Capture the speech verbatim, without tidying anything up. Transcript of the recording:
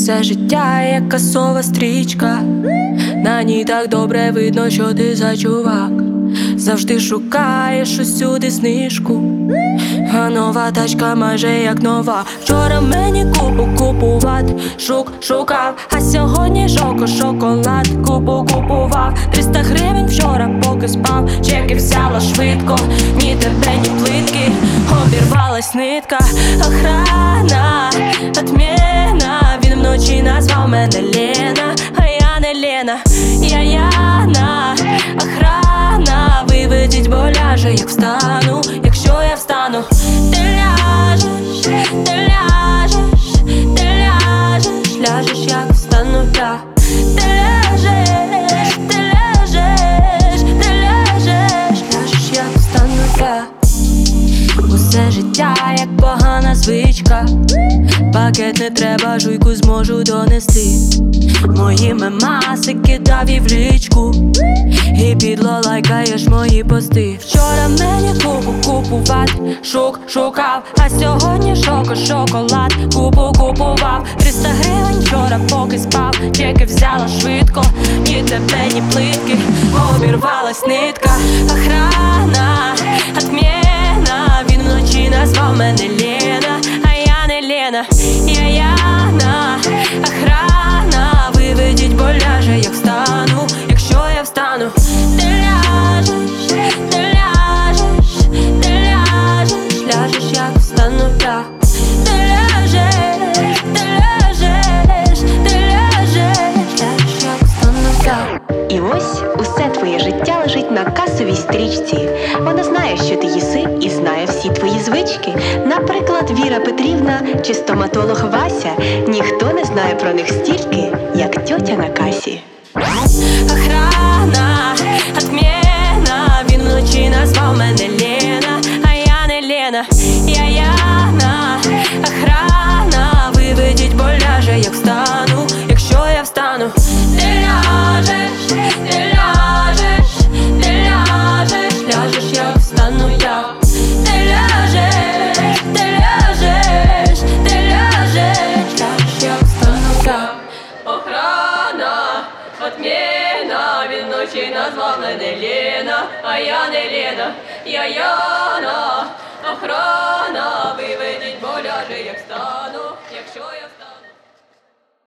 Усе життя як касова стрічка, на ній так добре видно, що ти за чувак. Завжди шукаєш усюди знижку, а нова тачка майже як нова. Вчора мені купу купувати, шук шукав, а сьогодні жоко шоколад купу купував. Триста гривень вчора поки спав, чеки взяла швидко, ні тебе, ні плитки, обірвалась нитка. Охрана, отмена, він вночі назвав мене Лена, а я не Лена, я Яна. Охрана, виведіть, бо ляже, як встану, якщо я встану. Ти ляжеш, ти ляжеш, ти ляжеш, ляжеш, як встану я. Ти ляжеш, ти ляжеш, ти ляжеш, ляжеш, як встану я. Усе життя як погана звичка, пакет не треба, жуйку зможу донести. Мої мемаси кидав і в лічку, і підло лайкаєш мої пости. Вчора мені купу купувати, шук шукав, а сьогодні шоко шоколад купу купував. Триста гривень вчора поки спав, чеки взяла швидко, ні тебе, ні плитки, обірвалась нитка. Охрана, отмена, він вночі назвав мене Лена, а я не Лена, я Яна. Охрана, виведіть, бо ляже, як встану, якщо я встану. Ти ляжеш, ти ляжеш, ти ляжеш, ляжеш, як встану я. Ти ляжеш, ти ляжеш, ти ляжеш, ляжеш, як встану я. І ось усе твоє життя лежить на касовій стрічці. Вона знає, що ти їси, і знає всі твої звички. Наприклад, Віра Петрівна чи стоматолог Вася. Ніхто не знає про них стільки, як тьотя на касі. Охрана, отмена, він вночі назвав мене Лена, а я не Лена, я Яна. Охрана, виведіть, бо ляже, як встану, якщо я встану. Ти ляжеш, ти ляжеш, ти ляжеш, ляжеш, як встану я. Ти ляжеш, ти ляжеш, ти ляжеш, ляжеш, як встану я. Охрана, отмена, він вночі назвав мене Лена, а я не Лена, я Яна. Охрана, виведіть, бо ляже, як стану, якщо я